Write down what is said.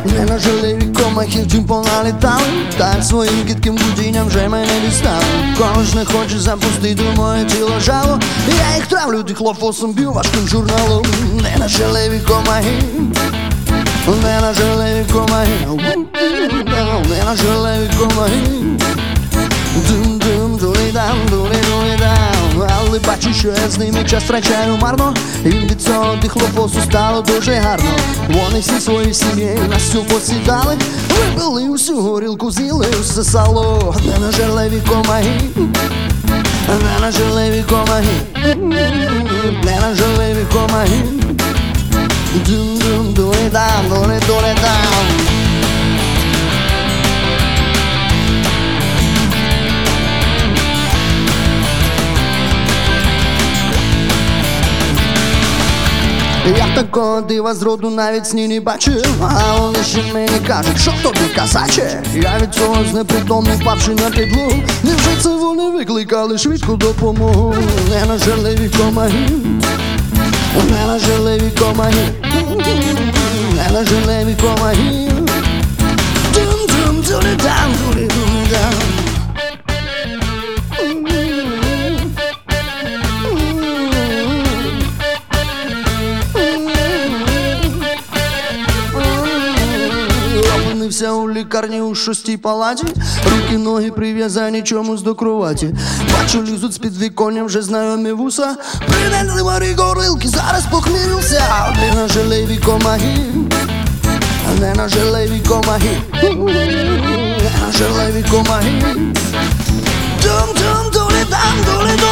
Не нажили комахи, чим поналітали, так своїм кітким гудінням вже мене дістали. Коли ж не хоче запустити моє тіло жало, я їх травлю дихлофосом, б'ю важким журналом. Не нажили комахи, не нажили комахи, не нажили комахи. Дум-дум, дулі-дам, дулі-дулі-дам. Але бачу, що я з ними час втрачаю марно, і від цього дихлофосу стало дуже гарно. Вони всі свої сім'ї на всю посідали, випили усю горілку, з'їли усе сало. Не нажерливі комахи, не нажерливі комахи, не нажерливі комахи. Дум-дум, дулі-дам, дулі-дулі-дам. Я такого дива зроду навіть сні не бачив, а вони ще мені кажуть, що тобі казаче. Я від цього знепритомний, впавши на підлогу. Невже це вони викликали швидку допомогу? Не нажерливі комахи, не нажерливі комахи, не нажерливі комахи. Дум-дум, дулі-дам, дулі-дулі-дам. Опинився у лікарні у 6-й палаті, руки, ноги прив'язані чомусь до кроваті. Бачу, лізуть з-під віконня вже знайомі вуса. Принесли морі горилки, зараз похмірився. Не нажерливі комахи, не нажерливі комахи, не нажерливі комахи. Дум-дум, дулі-дам, дулі-дам.